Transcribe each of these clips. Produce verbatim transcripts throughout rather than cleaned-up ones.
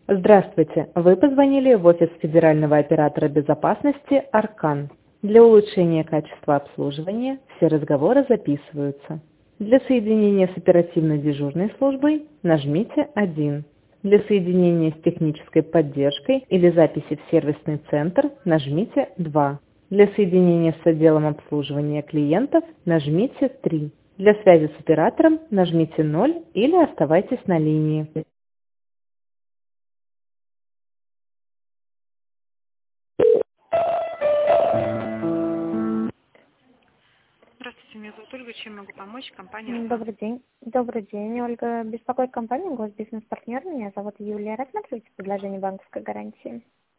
Здравствуйте! Вы позвонили в офис федерального оператора безопасности «Аркан». Для улучшения качества обслуживания все разговоры записываются. Для соединения с оперативно-дежурной службой нажмите один. Для соединения с технической поддержкой или записи в сервисный центр нажмите два. Для соединения с отделом обслуживания клиентов нажмите три. Для связи с оператором нажмите ноль или оставайтесь на линии. Здравствуйте, меня зовут Ольга. Чем могу помочь? Компания М, «Аркан». Добрый день. Добрый день, Ольга. Беспокоит компания «Госбизнес-партнер». Меня зовут Юлия. Рассматривайте предложение банковской гарантии.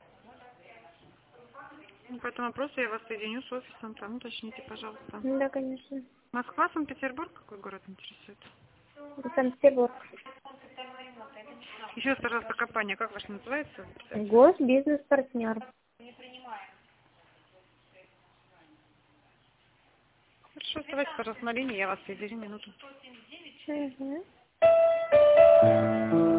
Ну, по этому вопросу я вас соединю с офисом. Там уточните, пожалуйста. Да, конечно. Москва, Санкт-Петербург? Какой город интересует? Санкт-Петербург. Еще раз, пожалуйста, компания. Как ваша называется? Госбизнес-партнер. Хорошо, оставайтесь, пожалуйста, на линии. Я вас соединю минуту. Угу.